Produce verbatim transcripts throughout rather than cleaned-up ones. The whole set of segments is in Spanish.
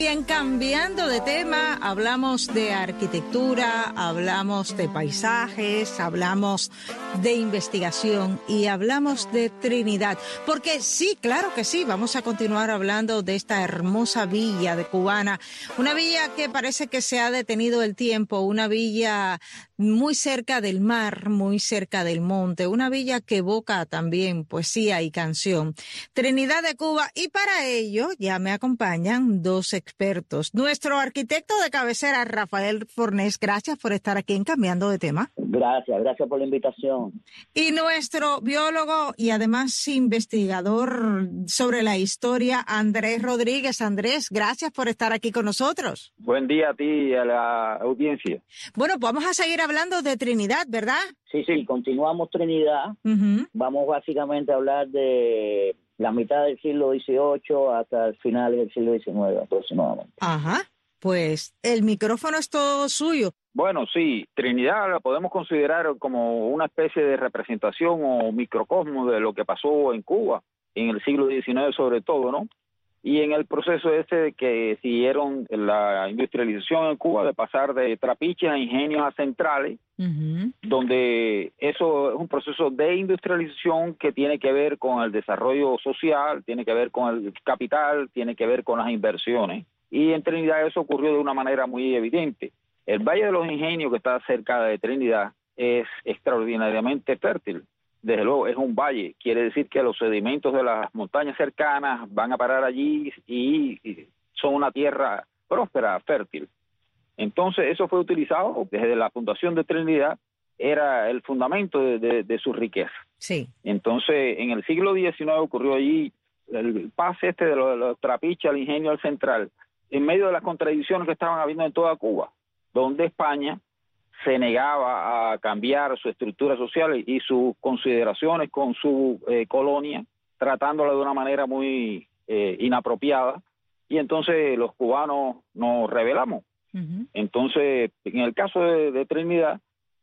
Bien, cambiando de tema, hablamos de arquitectura, hablamos de paisajes, hablamos de investigación y hablamos de Trinidad. Porque sí, claro que sí, vamos a continuar hablando de esta hermosa villa de Cubana, una villa que parece que se ha detenido el tiempo, una villa muy cerca del mar, muy cerca del monte, una villa que evoca también poesía y canción. Trinidad de Cuba, y para ello ya me acompañan dos expertos. Nuestro arquitecto de cabecera, Rafael Fornés, gracias por estar aquí en Cambiando de Tema. Gracias, gracias por la invitación. Y nuestro biólogo y además investigador sobre la historia, Andrés Rodríguez. Andrés, gracias por estar aquí con nosotros. Buen día a ti y a la audiencia. Bueno, vamos a seguir hablando de Trinidad, ¿verdad? Sí, sí, continuamos Trinidad. Uh-huh. Vamos básicamente a hablar de la mitad del siglo dieciocho hasta el final del siglo diecinueve aproximadamente. Ajá, pues el micrófono es todo suyo. Bueno, sí, Trinidad la podemos considerar como una especie de representación o microcosmo de lo que pasó en Cuba, en el siglo diecinueve sobre todo, ¿no? Y en el proceso ese de que siguieron la industrialización en Cuba, de pasar de trapiches a ingenios a centrales, uh-huh. donde eso es un proceso de industrialización que tiene que ver con el desarrollo social, tiene que ver con el capital, tiene que ver con las inversiones. Y en Trinidad eso ocurrió de una manera muy evidente. El Valle de los Ingenios, que está cerca de Trinidad, es extraordinariamente fértil. Desde luego es un valle, quiere decir que los sedimentos de las montañas cercanas van a parar allí y, y son una tierra próspera, fértil. Entonces eso fue utilizado desde la fundación de Trinidad, era el fundamento de, de, de su riqueza. Sí. Entonces en el siglo diecinueve ocurrió allí el pase este de los, de los trapiches al ingenio al central, en medio de las contradicciones que estaban habiendo en toda Cuba, donde España se negaba a cambiar su estructura social y sus consideraciones con su eh, colonia, tratándola de una manera muy eh, inapropiada, y entonces los cubanos nos rebelamos. Uh-huh. Entonces, en el caso de, de Trinidad,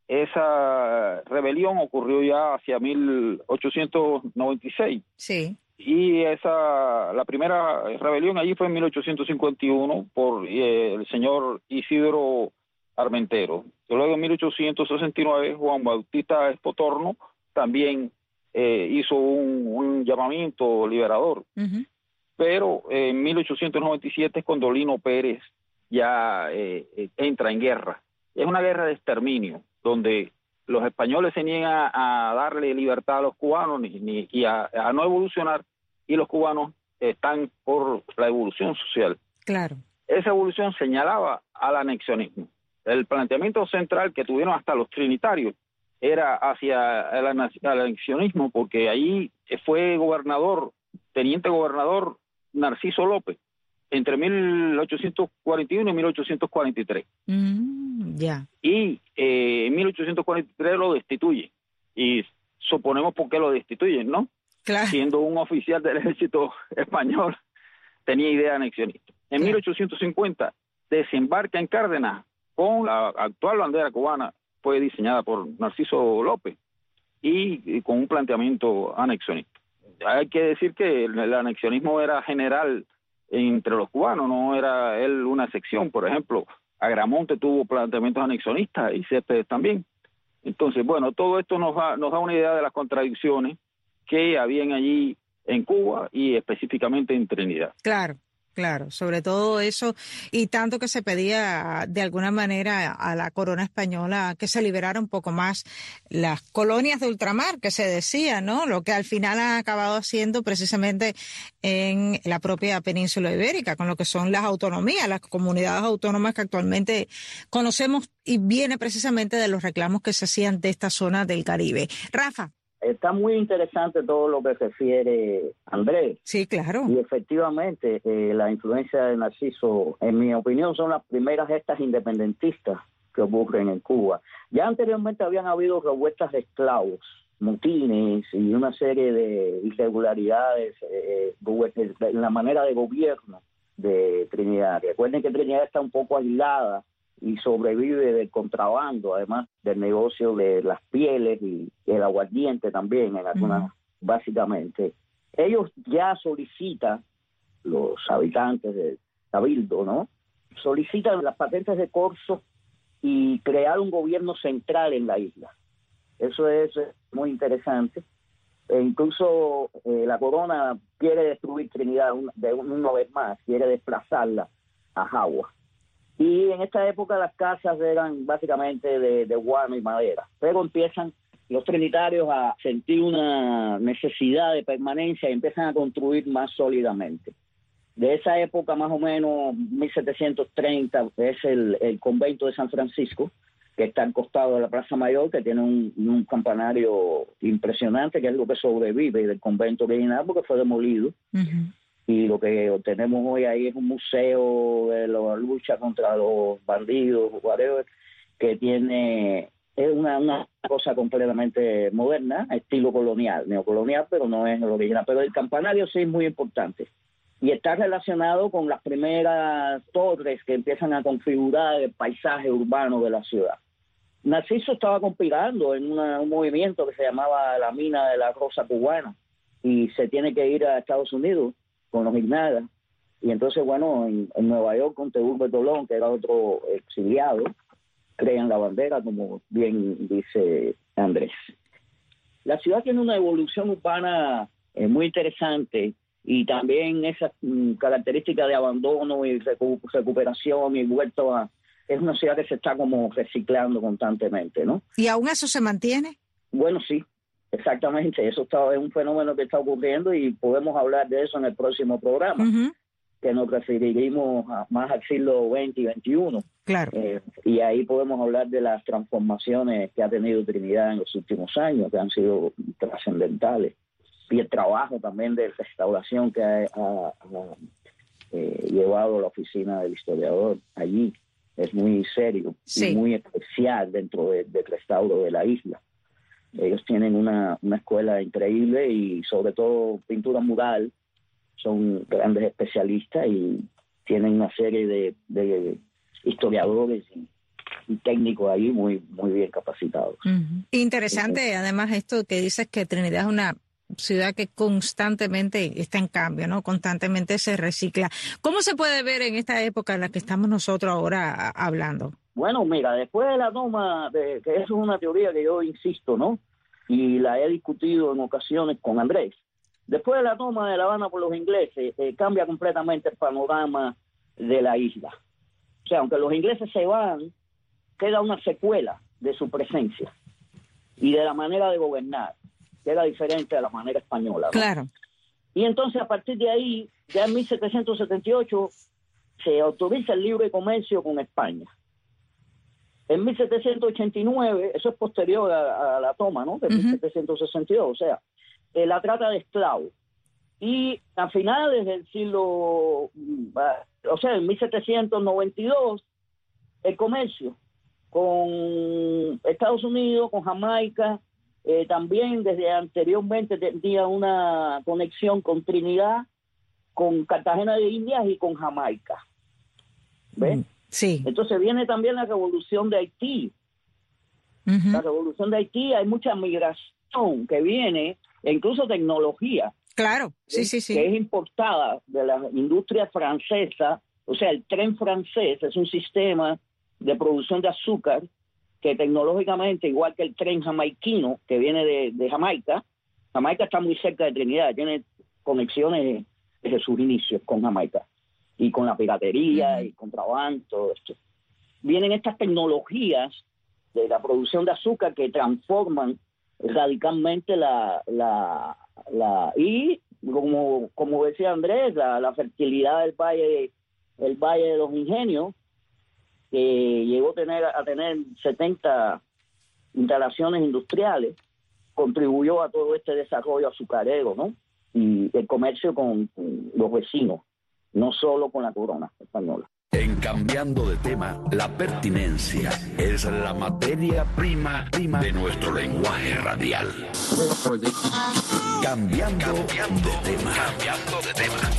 esa rebelión ocurrió ya hacia mil ochocientos noventa y seis. Sí. Y esa, la primera rebelión allí fue en mil ochocientos cincuenta y uno por eh, el señor Isidro Armentero. Luego en mil ochocientos sesenta y nueve Juan Bautista Espotorno también eh, hizo un, un llamamiento liberador. Uh-huh. Pero eh, en mil ochocientos noventa y siete es cuando Lino Pérez ya eh, eh, entra en guerra. Es una guerra de exterminio, donde los españoles se niegan a darle libertad a los cubanos ni, ni, y a, a no evolucionar, y los cubanos están por la evolución social. Claro. Esa evolución señalaba al anexionismo. El planteamiento central que tuvieron hasta los trinitarios era hacia el anexionismo, porque ahí fue gobernador, teniente gobernador Narciso López, entre mil ochocientos cuarenta y uno y mil ochocientos cuarenta y tres. Mm, ya. Yeah. Y eh, en mil ochocientos cuarenta y tres lo destituyen. Y suponemos por qué lo destituyen, ¿no? Claro. Siendo un oficial del ejército español, tenía idea anexionista. En claro. mil ochocientos cincuenta desembarca en Cárdenas con la actual bandera cubana, fue diseñada por Narciso López, y, y con un planteamiento anexionista. Hay que decir que el, el anexionismo era general entre los cubanos, no era él una sección. Por ejemplo, Agramonte tuvo planteamientos anexionistas y Céspedes también. Entonces, bueno, todo esto nos da, nos da una idea de las contradicciones que habían allí en Cuba y específicamente en Trinidad. Claro. Claro, sobre todo eso, y tanto que se pedía de alguna manera a la corona española que se liberara un poco más las colonias de ultramar, que se decía, ¿no? Lo que al final han acabado haciendo precisamente en la propia península ibérica, con lo que son las autonomías, las comunidades autónomas que actualmente conocemos, y viene precisamente de los reclamos que se hacían de esta zona del Caribe. Rafa. Está muy interesante todo lo que refiere Andrés. Sí, claro. Y efectivamente, eh, la influencia de Narciso, en mi opinión, son las primeras gestas independentistas que ocurren en Cuba. Ya anteriormente habían habido revueltas de esclavos, motines y una serie de irregularidades eh, en la manera de gobierno de Trinidad. Recuerden que Trinidad está un poco aislada y sobrevive del contrabando, además del negocio de las pieles y el aguardiente también, en algunas, uh-huh. básicamente. Ellos ya solicitan, los habitantes de, Cabildo, ¿no? Solicitan las patentes de corso y crear un gobierno central en la isla. Eso es muy interesante. E incluso eh, la corona quiere destruir Trinidad una, de una vez más, quiere desplazarla a Jagua. Y en esta época las casas eran básicamente de, de guano y madera, pero empiezan los trinitarios a sentir una necesidad de permanencia y empiezan a construir más sólidamente. De esa época, más o menos, mil setecientos treinta, es el, el convento de San Francisco, que está al costado de la Plaza Mayor, que tiene un, un campanario impresionante, que es lo que sobrevive del convento original, porque fue demolido. Uh-huh. Y lo que tenemos hoy ahí es un museo de la lucha contra los bandidos, whatever, que tiene... Es una, una cosa completamente moderna, estilo colonial, neocolonial, pero no es el original. Pero el campanario sí es muy importante. Y está relacionado con las primeras torres que empiezan a configurar el paisaje urbano de la ciudad. Narciso estaba conspirando en una, un movimiento que se llamaba la Mina de la Rosa Cubana y se tiene que ir a Estados Unidos con los Ignadas. Y entonces, bueno, en, en Nueva York con Teodoro Bertolón, que era otro exiliado, crean la bandera, como bien dice Andrés. La ciudad tiene una evolución urbana eh, muy interesante y también esa mm, característica de abandono y recu- recuperación y vuelto a... Es una ciudad que se está como reciclando constantemente, ¿no? ¿Y aún eso se mantiene? Bueno, sí, exactamente. Eso está, es un fenómeno que está ocurriendo y podemos hablar de eso en el próximo programa, uh-huh. que nos referiremos a, más al siglo veinte y veintiuno. Claro. Eh, y ahí podemos hablar de las transformaciones que ha tenido Trinidad en los últimos años, que han sido trascendentales. Y el trabajo también de restauración que ha, ha, ha eh, llevado la oficina del historiador allí. Es muy serio sí. y muy especial dentro de, del restauro de la isla. Ellos tienen una, una escuela increíble y sobre todo pintura mural. Son grandes especialistas y tienen una serie de, de historiadores y, y técnicos ahí muy, muy bien capacitados. Uh-huh. Interesante, uh-huh. además, esto que dices que Trinidad es una ciudad que constantemente está en cambio, ¿no? Constantemente se recicla. ¿Cómo se puede ver en esta época en la que estamos nosotros ahora hablando? Bueno, mira, después de la toma, de, que eso es una teoría que yo insisto, ¿no? Y la he discutido en ocasiones con Andrés. Después de la toma de La Habana por los ingleses, eh, cambia completamente el panorama de la isla. O sea, aunque los ingleses se van, queda una secuela de su presencia y de la manera de gobernar, que era diferente a la manera española, ¿no? Claro. Y entonces, a partir de ahí, ya en mil setecientos setenta y ocho, se autoriza el libre comercio con España. En mil setecientos ochenta y nueve, eso es posterior a, a la toma, ¿no? De uh-huh. mil setecientos sesenta y dos, o sea, eh, la trata de esclavos. Y a finales del siglo, o sea, en mil setecientos noventa y dos, el comercio con Estados Unidos, con Jamaica, eh, también desde anteriormente tenía una conexión con Trinidad, con Cartagena de Indias y con Jamaica. ¿Ves? Sí. Entonces viene también la revolución de Haití. Uh-huh. La revolución de Haití, hay mucha migración que viene, e incluso tecnología. Claro, sí, sí, sí. Que es importada de la industria francesa. O sea, el tren francés es un sistema de producción de azúcar que tecnológicamente, igual que el tren jamaiquino que viene de, de Jamaica, Jamaica está muy cerca de Trinidad, tiene conexiones desde sus inicios con Jamaica y con la piratería uh-huh. y contrabando, todo esto. Vienen estas tecnologías de la producción de azúcar que transforman radicalmente la, la, la y como, como decía Andrés, la, la fertilidad del valle, el valle de los Ingenios, que llegó a tener, a tener setenta instalaciones industriales, contribuyó a todo este desarrollo azucarero, ¿no? Y el comercio con, con los vecinos, no solo con la corona española. En Cambiando de Tema, la pertinencia es la materia prima, prima de nuestro lenguaje radial. Cambiando, Cambiando de Tema. Cambiando de Tema.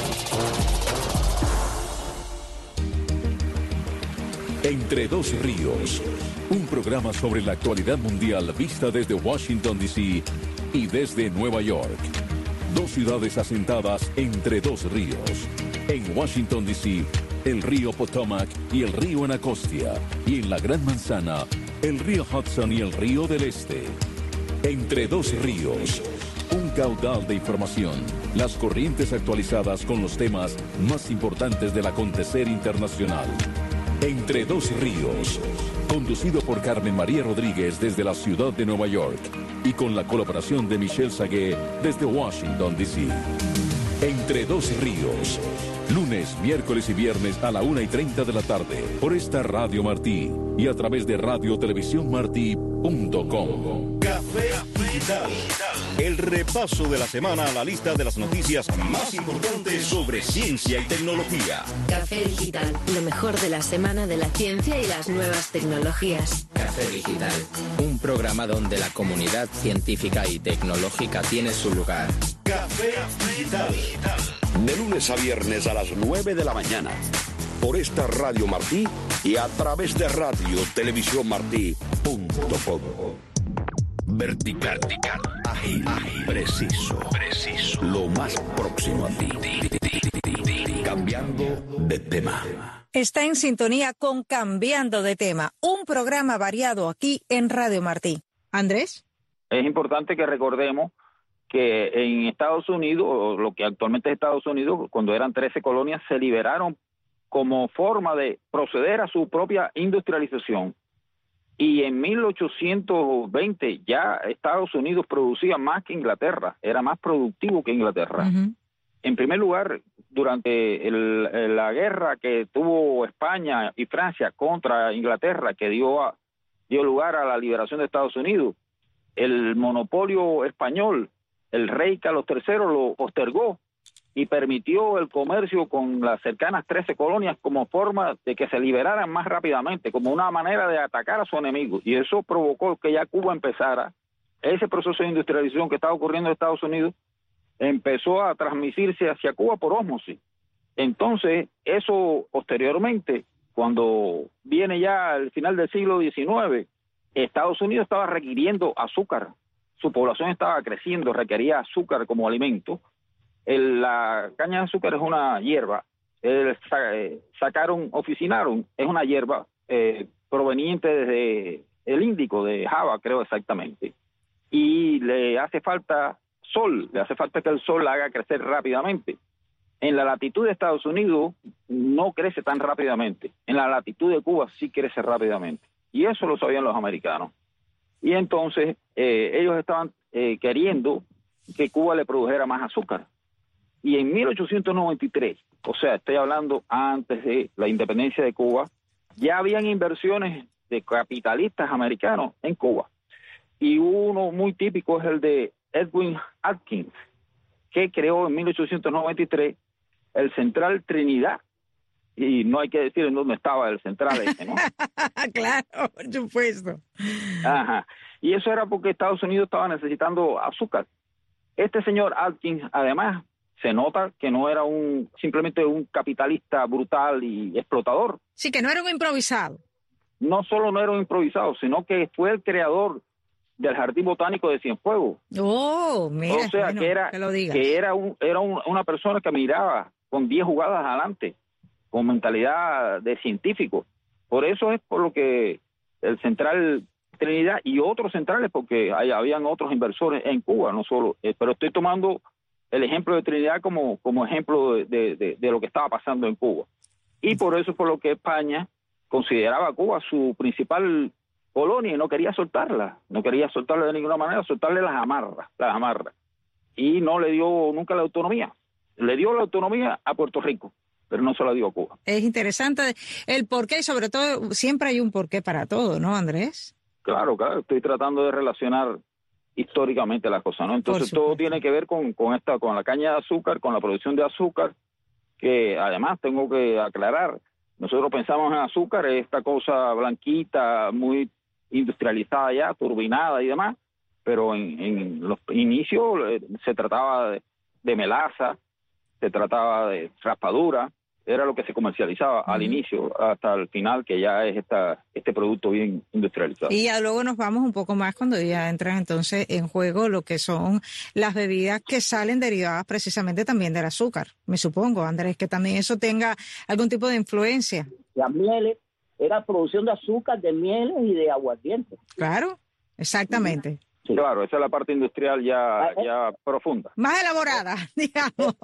Entre dos ríos, un programa sobre la actualidad mundial vista desde Washington, D C y desde Nueva York. Dos ciudades asentadas entre dos ríos. En Washington, D C, el río Potomac y el río Anacostia. Y en la Gran Manzana, el río Hudson y el río del Este. Entre dos ríos, un caudal de información. Las corrientes actualizadas con los temas más importantes del acontecer internacional. Entre dos ríos, conducido por Carmen María Rodríguez desde la ciudad de Nueva York y con la colaboración de Michelle Sagué desde Washington, D C. Entre dos ríos, lunes, miércoles y viernes a la una y treinta de la tarde por esta Radio Martí y a través de radio televisión martí punto com. Café Digital. El repaso de la semana a la lista de las noticias más importantes sobre ciencia y tecnología. Café Digital, lo mejor de la semana de la ciencia y las nuevas tecnologías. Café Digital, un programa donde la comunidad científica y tecnológica tiene su lugar. Café Digital. De lunes a viernes a las nueve de la mañana. Por esta Radio Martí y a través de radio televisión martí punto com. Vertical, vertical, ágil, ágil, preciso, preciso, lo más próximo a ti. Cambiando de tema. Está en sintonía con Cambiando de Tema, un programa variado aquí en Radio Martí. Andrés. Es importante que recordemos que en Estados Unidos, lo que actualmente es Estados Unidos, cuando eran trece colonias, se liberaron como forma de proceder a su propia industrialización. Y en mil ochocientos veinte ya Estados Unidos producía más que Inglaterra, era más productivo que Inglaterra. Uh-huh. En primer lugar, durante el, la guerra que tuvo España y Francia contra Inglaterra, que dio, a, dio lugar a la liberación de Estados Unidos, el monopolio español, el rey Carlos tercero lo postergó y permitió el comercio con las cercanas trece colonias como forma de que se liberaran más rápidamente, como una manera de atacar a su enemigo. Y eso provocó que ya Cuba empezara, ese proceso de industrialización que estaba ocurriendo en Estados Unidos, empezó a transmitirse hacia Cuba por ósmosis. Entonces, eso posteriormente, cuando viene ya el final del siglo diecinueve, Estados Unidos estaba requiriendo azúcar. Su población estaba creciendo, requería azúcar como alimento. El, la caña de azúcar es una hierba, el, eh, sacaron, oficinaron, es una hierba eh, proveniente desde el Índico, de Java, creo exactamente, y le hace falta sol, le hace falta que el sol la haga crecer rápidamente. En la latitud de Estados Unidos no crece tan rápidamente, en la latitud de Cuba sí crece rápidamente, y eso lo sabían los americanos. Y entonces eh, ellos estaban eh, queriendo que Cuba le produjera más azúcar. Y en mil ochocientos noventa y tres, o sea, estoy hablando antes de la independencia de Cuba, ya habían inversiones de capitalistas americanos en Cuba. Y uno muy típico es el de Edwin Atkins, que creó en mil ochocientos noventa y tres el Central Trinidad. Y no hay que decir en dónde estaba el central ese, ¿no? Claro, por supuesto. Ajá. Y eso era porque Estados Unidos estaba necesitando azúcar. Este señor Atkins, además, se nota que no era un simplemente un capitalista brutal y explotador. Sí, que no era un improvisado. No solo no era un improvisado, sino que fue el creador del Jardín Botánico de Cienfuegos. Oh, mira, o sea, bueno, que era, que lo digas. que era, un, era un, una persona que miraba con diez jugadas adelante, con mentalidad de científico. Por eso es por lo que el Central Trinidad y otros centrales, porque hay, habían otros inversores en Cuba, no solo, eh, pero estoy tomando el ejemplo de Trinidad como, como ejemplo de, de, de, de lo que estaba pasando en Cuba. Y por eso es por lo que España consideraba a Cuba su principal colonia y no quería soltarla, no quería soltarla de ninguna manera, soltarle las amarras, las amarras. Y no le dio nunca la autonomía. Le dio la autonomía a Puerto Rico, pero no se la dio a Cuba. Es interesante el porqué y sobre todo siempre hay un porqué para todo, ¿no, Andrés? Claro, claro, estoy tratando de relacionar históricamente las cosas, ¿no? Entonces todo tiene que ver con, con esta, con la caña de azúcar, con la producción de azúcar, que además tengo que aclarar, nosotros pensamos en azúcar, esta cosa blanquita, muy industrializada ya, turbinada y demás, pero en, en los inicios eh, se trataba de, de melaza, se trataba de raspadura, era lo que se comercializaba uh-huh. al inicio hasta el final, que ya es esta este producto bien industrializado. Y ya luego nos vamos un poco más cuando ya entran entonces en juego lo que son las bebidas que salen derivadas precisamente también del azúcar. Me supongo, Andrés, que también eso tenga algún tipo de influencia. Las mieles, era producción de azúcar, de mieles y de aguardiente. Claro, exactamente. Sí. Claro, esa es la parte industrial ya, ah, ya eh, profunda. Más elaborada, digamos.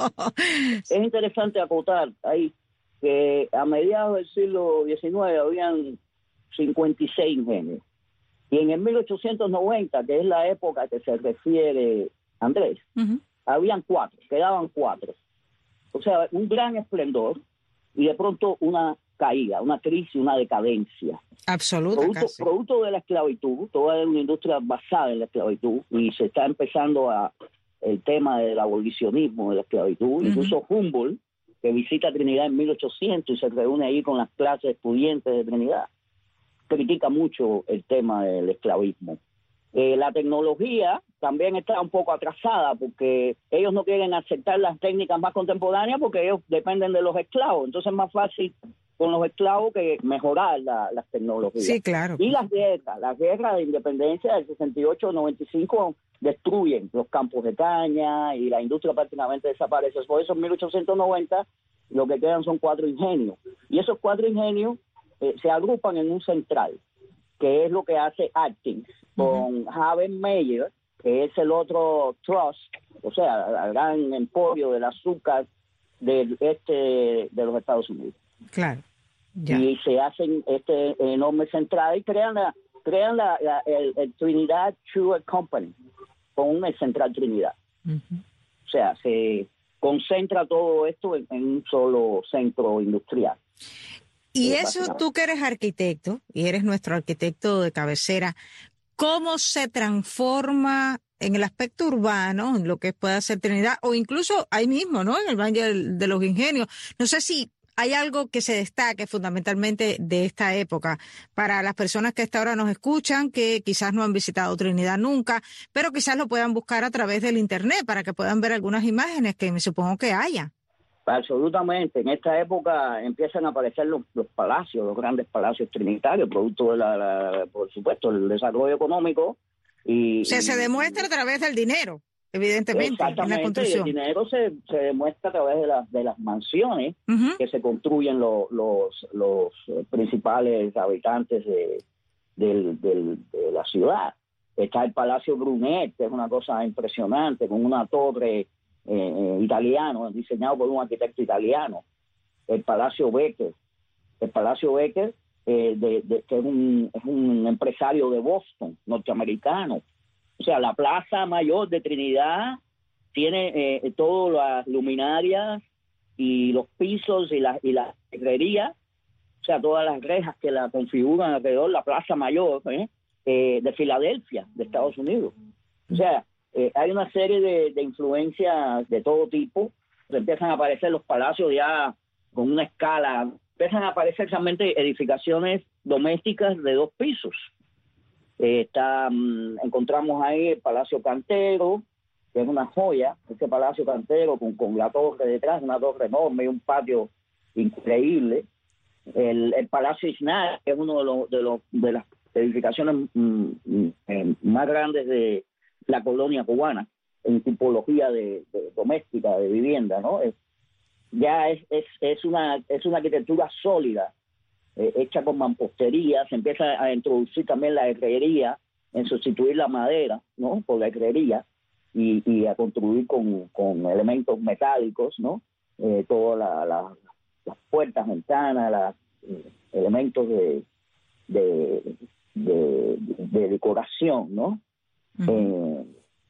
Es interesante acotar ahí que a mediados del siglo diecinueve habían cincuenta y seis ingenios. Y en el mil ochocientos noventa, que es la época a que se refiere Andrés, uh-huh. habían cuatro, quedaban cuatro. O sea, un gran esplendor y de pronto una caída, una crisis, una decadencia. Absoluta, producto, casi. Producto de la esclavitud, toda una industria basada en la esclavitud, y se está empezando a el tema del abolicionismo de la esclavitud. Uh-huh. Incluso Humboldt, que visita Trinidad en mil ochocientos y se reúne ahí con las clases estudiantes de Trinidad, critica mucho el tema del esclavismo. Eh, la tecnología también está un poco atrasada porque ellos no quieren aceptar las técnicas más contemporáneas porque ellos dependen de los esclavos. Entonces es más fácil con los esclavos que mejorar la, las tecnologías. Sí, claro. Y las guerras, las guerras de independencia del sesenta y ocho al noventa y cinco destruyen los campos de caña y la industria prácticamente desaparece. Por eso en mil ochocientos noventa lo que quedan son cuatro ingenios. Y esos cuatro ingenios eh, se agrupan en un central, que es lo que hace Atkins, con uh-huh. Havenmeyer, que es el otro trust, o sea, el gran emporio del azúcar del este de los Estados Unidos. Claro. Ya. Y se hacen este enorme central y crean la crean la, la el, el Trinidad Sugar Company con una central Trinidad. Uh-huh. O sea, se concentra todo esto en, en un solo centro industrial. Y eso, tú que eres arquitecto y eres nuestro arquitecto de cabecera, ¿cómo se transforma en el aspecto urbano, en lo que puede ser Trinidad, o incluso ahí mismo, ¿no? En el Valle de los Ingenios? No sé si hay algo que se destaque fundamentalmente de esta época para las personas que hasta ahora nos escuchan, que quizás no han visitado Trinidad nunca, pero quizás lo puedan buscar a través del internet para que puedan ver algunas imágenes que me supongo que haya. Absolutamente. En esta época empiezan a aparecer los, los palacios, los grandes palacios trinitarios, producto de la, la por supuesto, el desarrollo económico. Y, o sea, y, se demuestra a través del dinero, evidentemente, en la construcción. El dinero se, se demuestra a través de, la, de las mansiones uh-huh. que se construyen lo, los, los principales habitantes de, del, del, de la ciudad. Está el Palacio Brunet, que es una cosa impresionante, con una torre Eh, italiano, diseñado por un arquitecto italiano. El Palacio Becker, el Palacio Becker, eh, de, de, que es un, es un empresario de Boston, norteamericano. O sea, la Plaza Mayor de Trinidad tiene eh, todas las luminarias y los pisos y la, y la herrería, o sea, todas las rejas que la configuran alrededor, la Plaza Mayor ¿eh? Eh, de Filadelfia, de Estados Unidos. O sea, Eh, hay una serie de, de influencias de todo tipo. Empiezan a aparecer los palacios ya con una escala. Empiezan a aparecer realmente edificaciones domésticas de dos pisos. Eh, está, um, encontramos ahí el Palacio Cantero, que es una joya. Este Palacio Cantero con, con la torre detrás, una torre enorme y un patio increíble. El, el Palacio Isnar, que es uno de, los, de, los, de las edificaciones mm, mm, más grandes de la colonia cubana en tipología de, de doméstica, de vivienda, ¿no? Es, ya es, es, es, una, es una arquitectura sólida, eh, hecha con mampostería. Se empieza a introducir también la herrería, en sustituir la madera, ¿no? Por la herrería, y, y a construir con, con elementos metálicos, ¿no? Eh, todas la, la, las puertas, ventanas, los eh, elementos de, de, de, de decoración, ¿no? Uh-huh. Eh,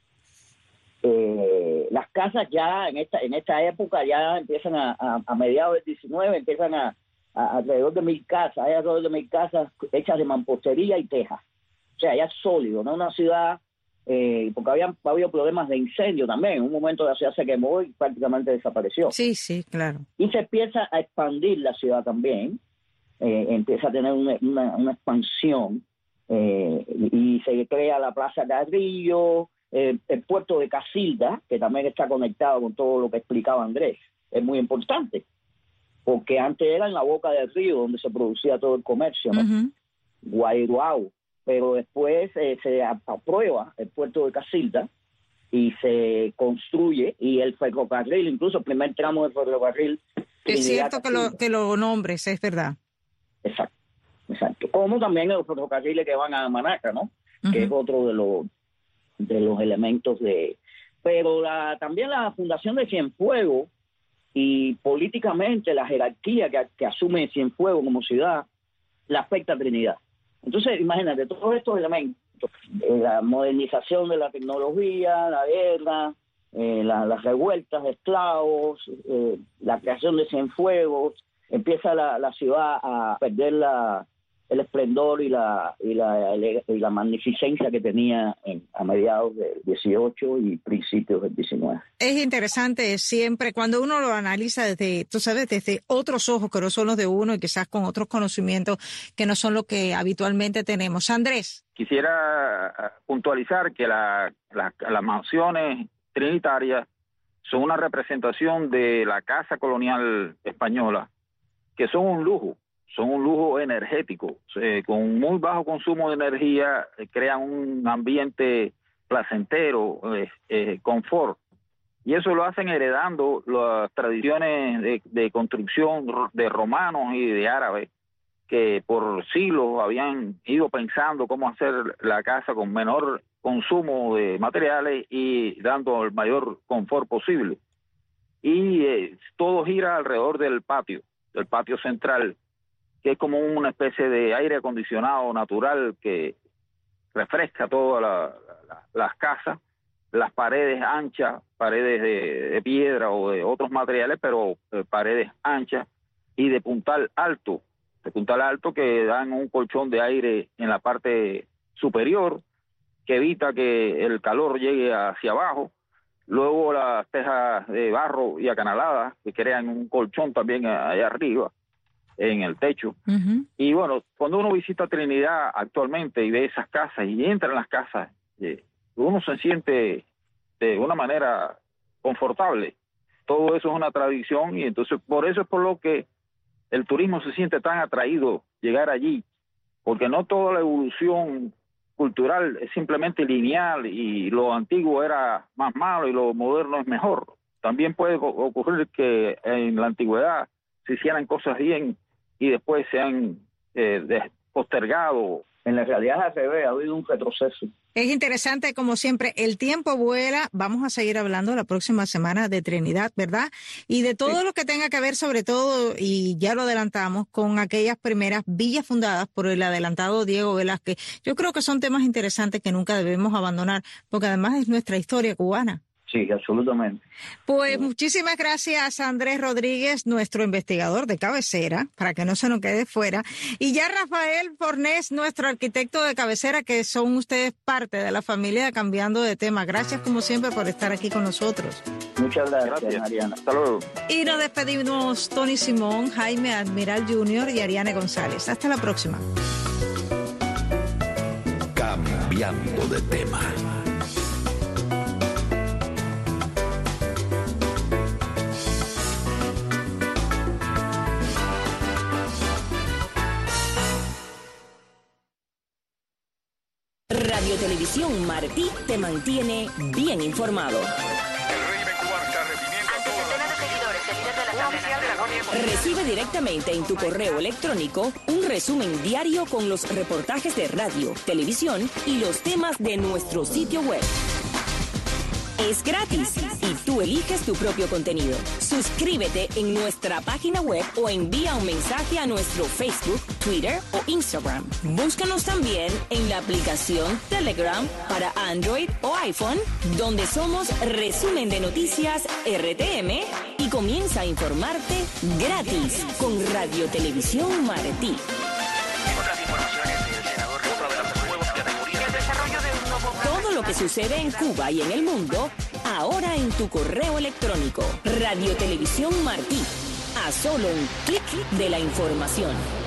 eh, las casas ya en esta en esta época ya empiezan a, a, a mediados del diecinueve empiezan a, a alrededor de mil casas, hay alrededor de mil casas hechas de mampostería y tejas, o sea, ya es sólido, no una ciudad, eh, porque había habido problemas de incendio también, en un momento la ciudad se quemó y prácticamente desapareció. Sí, sí, claro. Y se empieza a expandir la ciudad también, eh, empieza a tener una, una, una expansión. Eh, y se crea la Plaza Carrillo, eh, el puerto de Casilda, que también está conectado con todo lo que explicaba Andrés, es muy importante. porque antes era en la boca del río donde se producía todo el comercio, ¿no? Uh-huh. Guairuau, pero después eh, se aprueba el puerto de Casilda y se construye, y el ferrocarril, incluso el primer tramo del ferrocarril. Es cierto que lo, que lo nombres, es verdad. Exacto, exacto. Como también los ferrocarriles que van a Manaca, ¿no? Uh-huh. Que es otro de los de los elementos de... Pero la, también la fundación de Cienfuegos y políticamente la jerarquía que, que asume Cienfuegos como ciudad la afecta a Trinidad. Entonces, imagínate, todos estos elementos, eh, la modernización de la tecnología, la guerra, eh, la, las revueltas de esclavos, eh, la creación de Cienfuegos, empieza la, la ciudad a perder la, el esplendor y la, y la, y la magnificencia que tenía en, a mediados del dieciocho y principios del diecinueve. Es interesante siempre cuando uno lo analiza desde, tú sabes, desde otros ojos que no son los de uno y quizás con otros conocimientos que no son los que habitualmente tenemos. Andrés. Quisiera puntualizar que la, la, las mansiones trinitarias son una representación de la casa colonial española, que son un lujo. Son un lujo energético, eh, con muy bajo consumo de energía, eh, crean un ambiente placentero, eh, eh, confort, y eso lo hacen heredando las tradiciones de, de construcción de romanos y de árabes, que por siglos habían ido pensando cómo hacer la casa con menor consumo de materiales y dando el mayor confort posible. Y eh, todo gira alrededor del patio, del patio central, que es como una especie de aire acondicionado natural que refresca todas la, la, las casas, las paredes anchas, paredes de, de piedra o de otros materiales, pero eh, paredes anchas y de puntal alto, de puntal alto que dan un colchón de aire en la parte superior que evita que el calor llegue hacia abajo. Luego las tejas de barro y acanaladas que crean un colchón también allá arriba en el techo. Uh-huh. Y bueno, cuando uno visita Trinidad actualmente y ve esas casas y entra en las casas, eh, uno se siente de una manera confortable. Todo eso es una tradición y entonces por eso es por lo que el turismo se siente tan atraído llegar allí, porque no toda la evolución cultural es simplemente lineal y lo antiguo era más malo y lo moderno es mejor. También puede ocurrir que en la antigüedad se hicieran cosas bien y después se han eh, postergado. En la realidad al revés, ha habido un retroceso. Es interesante, como siempre, el tiempo vuela. Vamos a seguir hablando la próxima semana de Trinidad, ¿verdad? Y de todo sí. lo que tenga que ver, sobre todo, y ya lo adelantamos, con aquellas primeras villas fundadas por el adelantado Diego Velázquez. Yo creo que son temas interesantes que nunca debemos abandonar, porque además es nuestra historia cubana. Sí, absolutamente. Pues sí. Muchísimas gracias, Andrés Rodríguez, nuestro investigador de cabecera, para que no se nos quede fuera. Y ya Rafael Fornés, nuestro arquitecto de cabecera, que son ustedes parte de la familia de Cambiando de Tema. Gracias, como siempre, por estar aquí con nosotros. Muchas gracias, gracias. Mariana. Hasta luego. Y nos despedimos Tony Simón, Jaime Admiral junior y Ariane González. Hasta la próxima. Cambiando de Tema. Radio Televisión Martí te mantiene bien informado. Recibe directamente en tu correo electrónico un resumen diario con los reportajes de radio, televisión y los temas de nuestro sitio web. Es gratis y tú eliges tu propio contenido. Suscríbete en nuestra página web o envía un mensaje a nuestro Facebook, Twitter o Instagram. Búscanos también en la aplicación Telegram para Android o iPhone, donde somos Resumen de Noticias R T M y comienza a informarte gratis con Radio Televisión Martí. Todo lo que sucede en Cuba y en el mundo, ahora en tu correo electrónico. Radio Televisión Martí, a solo un clic de la información.